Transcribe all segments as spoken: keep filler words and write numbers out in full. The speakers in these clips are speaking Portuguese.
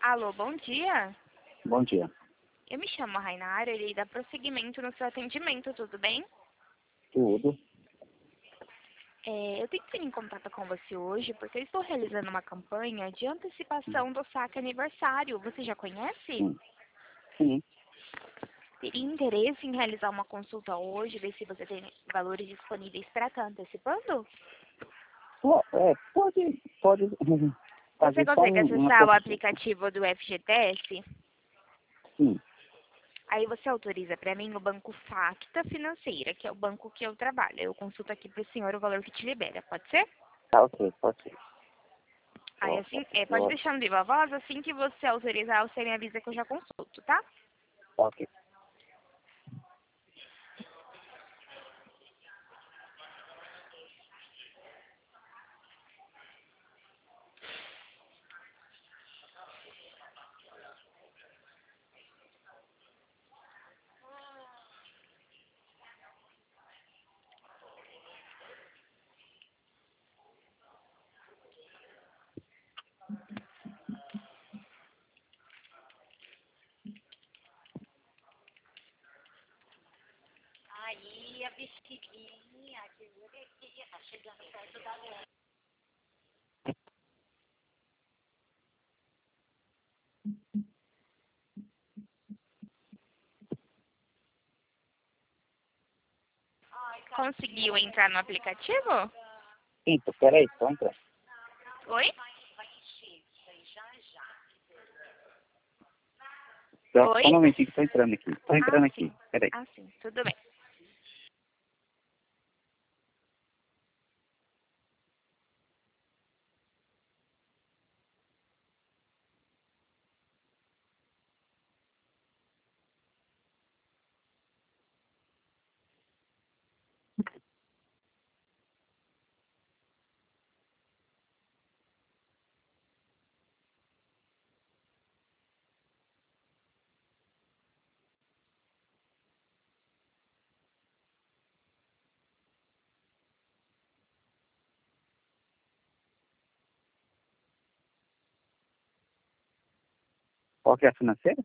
Alô, bom dia. Bom dia. Eu me chamo Rainara e irei dar prosseguimento no seu atendimento, tudo bem? Tudo. É, eu tenho que ir em contato com você hoje porque eu estou realizando uma campanha de antecipação do saque aniversário. Você já conhece? Sim. Sim. Teria interesse em realizar uma consulta hoje, ver se você tem valores disponíveis para estar antecipando? Pô, é, pode, pode Você fazer só consegue um, uma acessar o consulta. aplicativo do F G T S? Sim. Aí você autoriza para mim o banco Facta Financeira, que é o banco que eu trabalho. Eu consulto aqui para o senhor o valor que te libera, pode ser? Tá ok, pode ser. Aí Ó, assim, é, pode ó, deixar no viva voz, assim que você autorizar, você me avisa que eu já consulto, tá? ok. Aí a bexiguinha, que bonitinha, tá chegando perto da lua. Ai, Conseguiu entrar no aplicativo? Sim, pô, peraí, só entrar. Oi? vai encher isso aí já já. Só, Oi? só um momentinho que tô entrando aqui. Tô entrando Ah, aqui. sim. Peraí. Ah, sim. Tudo bem. Qual que é a financeira?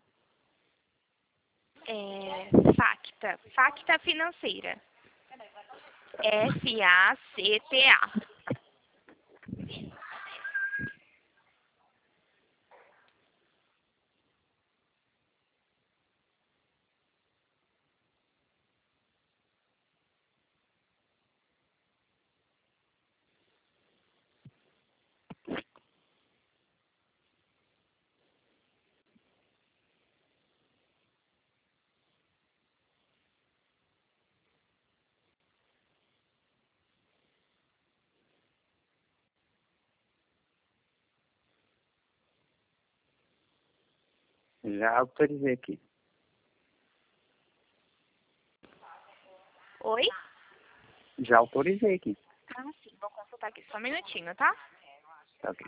É, Facta. Facta Financeira. F A C T A. Já autorizei aqui. Oi? Já autorizei aqui. Ah, sim. Vou consultar aqui só um minutinho, tá? Tá ok.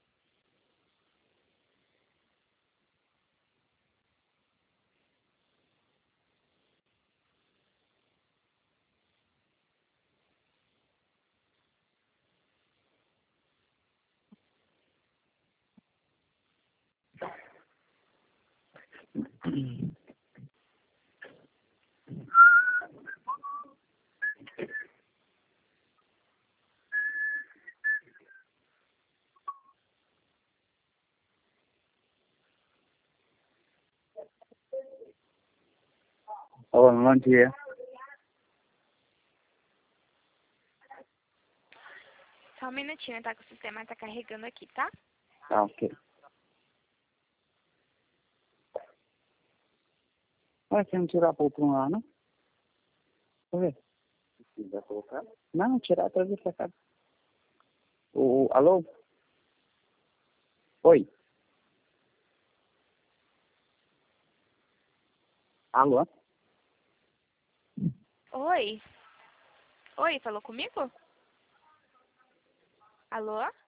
Ô, bom dia. Só um minutinho, tá? Que o sistema tá carregando aqui, tá? Tá ok. Ué, você não tirar a poltrona lá, não? Por quê? Vai colocar? Não, tirar atrás da casa. O, alô? Oi? Alô? Oi? Oi, falou comigo? Alô?